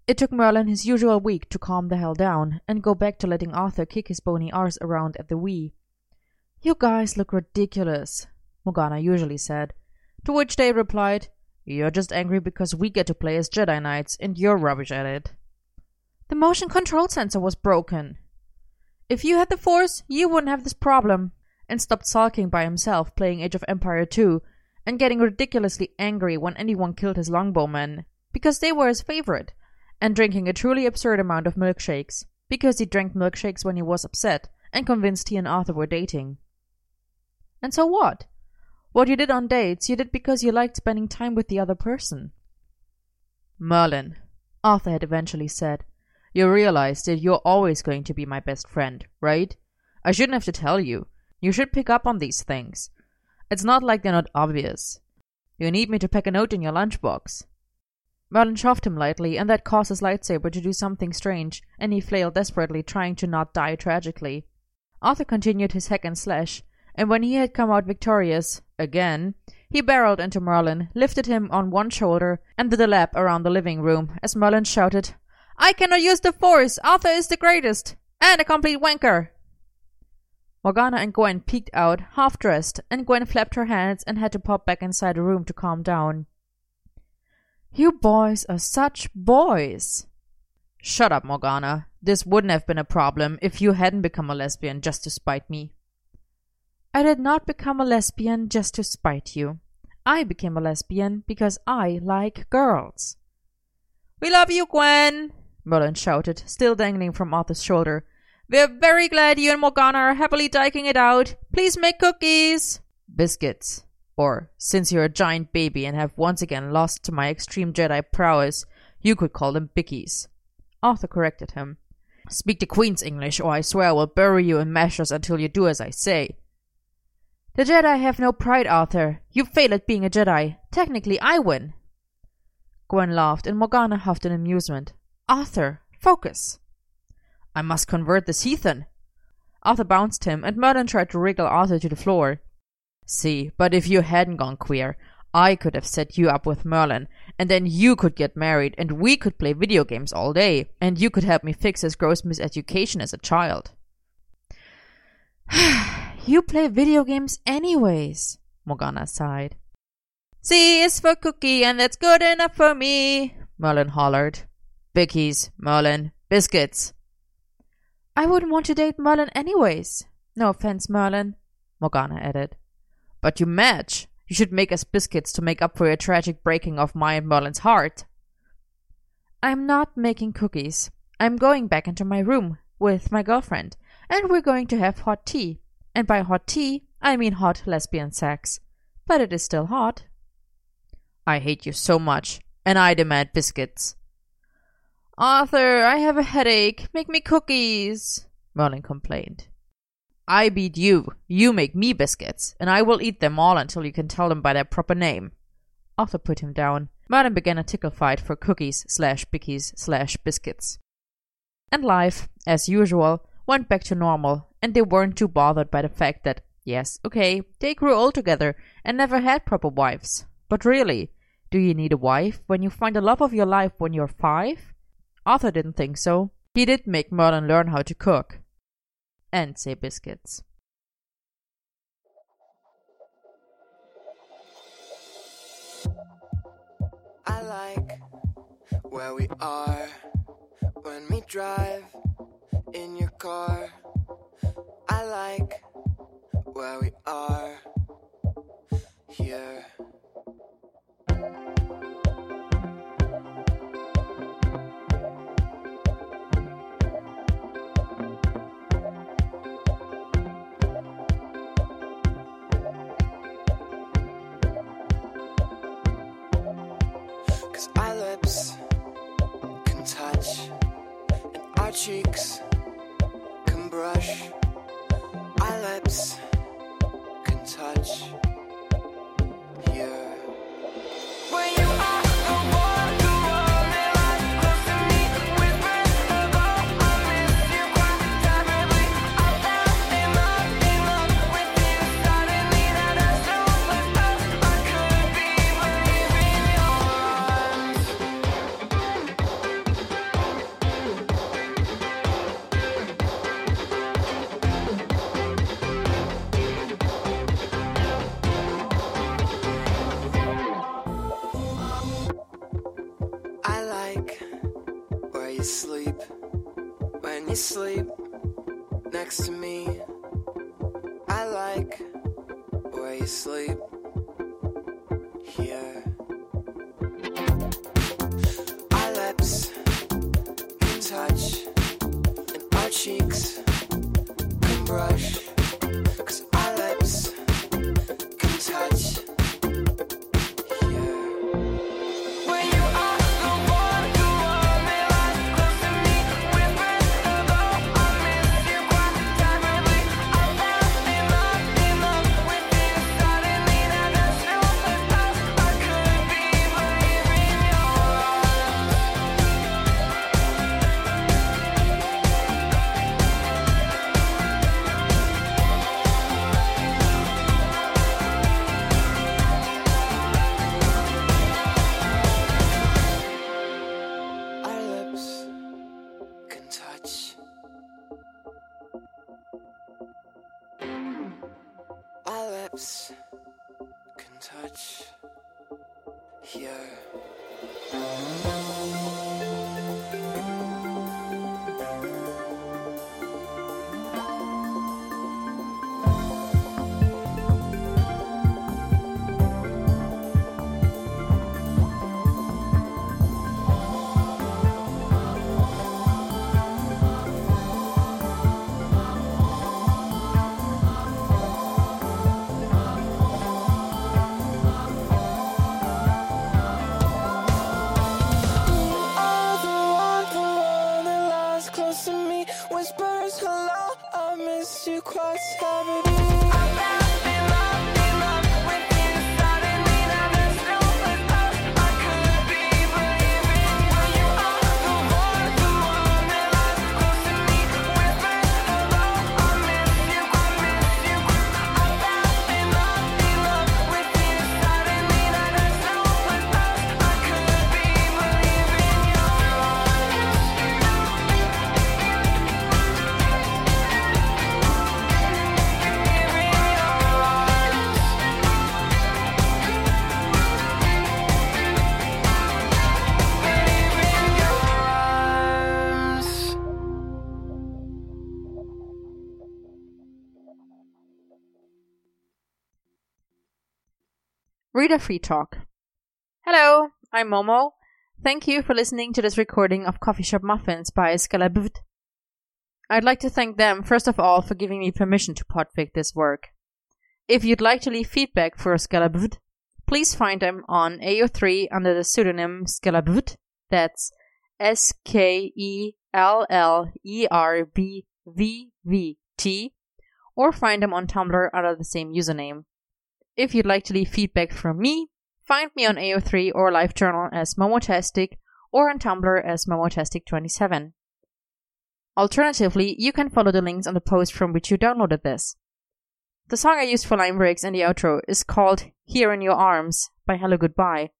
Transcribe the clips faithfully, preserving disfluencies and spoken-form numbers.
It took Merlin his usual week to calm the hell down and go back to letting Arthur kick his bony arse around at the Wii. "You guys look ridiculous," Morgana usually said, to which they replied, "You're just angry because we get to play as Jedi Knights and you're rubbish at it." "The motion control sensor was broken." "If you had the Force, you wouldn't have this problem," and stopped sulking by himself playing Age of Empire two and getting ridiculously angry when anyone killed his longbowmen, because they were his favorite, and drinking a truly absurd amount of milkshakes, because he drank milkshakes when he was upset and convinced he and Arthur were dating. And so what? What you did on dates, you did because you liked spending time with the other person. "Merlin," Arthur had eventually said, "you realize that you're always going to be my best friend, right? I shouldn't have to tell you. You should pick up on these things. It's not like they're not obvious. You need me to pack a note in your lunchbox." Merlin shoved him lightly, and that caused his lightsaber to do something strange, and he flailed desperately, trying to not die tragically. Arthur continued his hack and slash, and when he had come out victorious, again, he barreled into Merlin, lifted him on one shoulder, and did a lap around the living room, as Merlin shouted, "I cannot use the Force! Arthur is the greatest! And a complete wanker!" Morgana and Gwen peeked out, half-dressed, and Gwen flapped her hands and had to pop back inside the room to calm down. "You boys are such boys." "Shut up, Morgana. This wouldn't have been a problem if you hadn't become a lesbian just to spite me." "I did not become a lesbian just to spite you. I became a lesbian because I like girls." "We love you, Gwen," Merlin shouted, still dangling from Arthur's shoulder. "We're very glad you and Morgana are happily diking it out. Please make cookies." "Biscuits. Or, since you're a giant baby and have once again lost to my extreme Jedi prowess, you could call them bickies." Arthur corrected him. "Speak the Queen's English, or I swear I will bury you in meshes until you do as I say." "The Jedi have no pride, Arthur. You fail at being a Jedi. Technically, I win." Gwen laughed, and Morgana huffed in amusement. "Arthur, focus." "I must convert this heathen." Arthur bounced him, and Merlin tried to wriggle Arthur to the floor. "See, but if you hadn't gone queer, I could have set you up with Merlin, and then you could get married, and we could play video games all day, and you could help me fix his gross miseducation as a child." "You play video games anyways," Morgana sighed. "C is for cookie, and that's good enough for me," Merlin hollered. "Bickies, Merlin, biscuits." "I wouldn't want to date Merlin anyways. No offense, Merlin," Morgana added. "But you match. You should make us biscuits to make up for your tragic breaking of my and Merlin's heart." "I'm not making cookies. I'm going back into my room with my girlfriend, and we're going to have hot tea. And by hot tea, I mean hot lesbian sex. But it is still hot." "I hate you so much, and I demand biscuits." "Arthur, I have a headache. Make me cookies," Merlin complained. "I beat you. You make me biscuits, and I will eat them all until you can tell them by their proper name." Arthur put him down. Merlin began a tickle fight for cookies slash bickies slash biscuits. And life, as usual, went back to normal, and they weren't too bothered by the fact that, yes, okay, they grew old together and never had proper wives. But really, do you need a wife when you find the love of your life when you're five? Arthur didn't think so. He did make Merlin learn how to cook. And say biscuits. I like where we are when we drive in your car. I like where we are here. Our lips can touch, and our cheeks can brush. Our lips can touch here. When you are the one who only lies close to me, whispers about I miss you quite terribly. I fell in love, in love with you suddenly. That as soon as I could be waving your arms. you sleep, when you sleep next to me. I like where you sleep here. Our lips can touch, and our cheeks can brush. 'Cause our lips can touch here. When you are the one who only lies close to me, whispers hello, I miss you quite terribly. I fell in love, in love with you suddenly. Now there's no place else I could be but here in your Our lips can touch. Our lips can touch here. Are the one who only lies close to me, whispers hello, I miss you quite terribly. I fell in love, in love with you suddenly. Now there's no place else I could be but here in when you are the one who only lies close to me, whispers hello, I miss you, I miss you. I fell in love, in love with you suddenly. Now there's no place else I could be but here in your arms. Reader Free Talk. Hello, I'm Momo. Thank you for listening to this recording of Coffee Shop Muffins by Scalabvd. I'd like to thank them, first of all, for giving me permission to podfic this work. If you'd like to leave feedback for Scalabvd, please find them on A O three under the pseudonym Scalabvd. That's S K E L L E R B V V T, or find them on Tumblr under the same username. If you'd like to leave feedback from me, find me on A O three or LiveJournal as Momotastic, or on Tumblr as Momotastic twenty-seven. Alternatively, you can follow the links on the post from which you downloaded this. The song I used for line breaks and the outro is called Here in Your Arms by Hello Goodbye.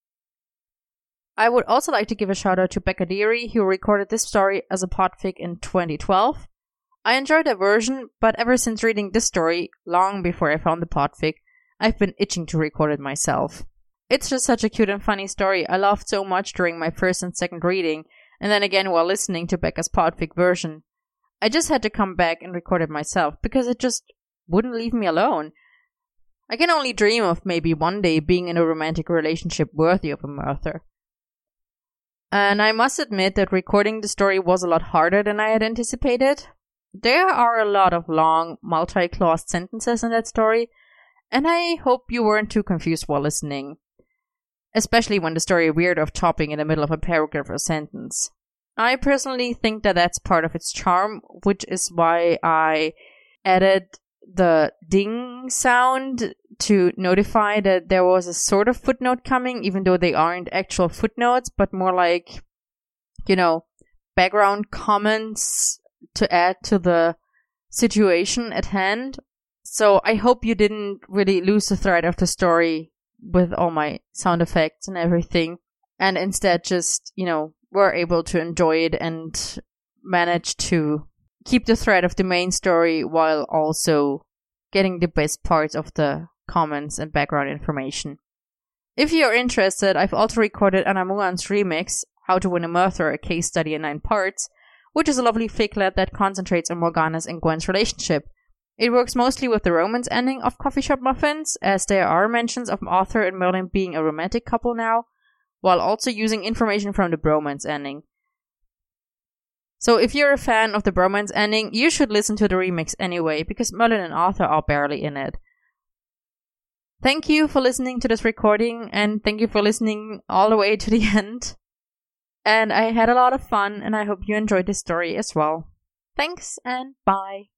I would also like to give a shout out to Becca Deary, who recorded this story as a podfic in twenty twelve. I enjoyed her version, but ever since reading this story, long before I found the podfic, I've been itching to record it myself. It's just such a cute and funny story I laughed so much during my first and second reading, and then again while listening to Becca's podfic version. I just had to come back and record it myself, because it just wouldn't leave me alone. I can only dream of maybe one day being in a romantic relationship worthy of a Merthyr. And I must admit that recording the story was a lot harder than I had anticipated. There are a lot of long, multi-claused sentences in that story, and I hope you weren't too confused while listening. Especially when the story veered off topic in the middle of a paragraph or sentence. I personally think that that's part of its charm, which is why I added the ding sound to notify that there was a sort of footnote coming, even though they aren't actual footnotes, but more like, you know, background comments to add to the situation at hand. So I hope you didn't really lose the thread of the story with all my sound effects and everything, and instead just, you know, were able to enjoy it and manage to keep the thread of the main story while also getting the best parts of the comments and background information. If you're interested, I've also recorded Anamuan's remix, How to Win a Murderer, a case study in nine parts, which is a lovely ficlet that concentrates on Morgana's and Gwen's relationship. It works mostly with the romance ending of Coffee Shop Muffins, as there are mentions of Arthur and Merlin being a romantic couple now, while also using information from the bromance ending. So if you're a fan of the bromance ending, you should listen to the remix anyway, because Merlin and Arthur are barely in it. Thank you for listening to this recording, and thank you for listening all the way to the end. And I had a lot of fun, and I hope you enjoyed this story as well. Thanks, and bye.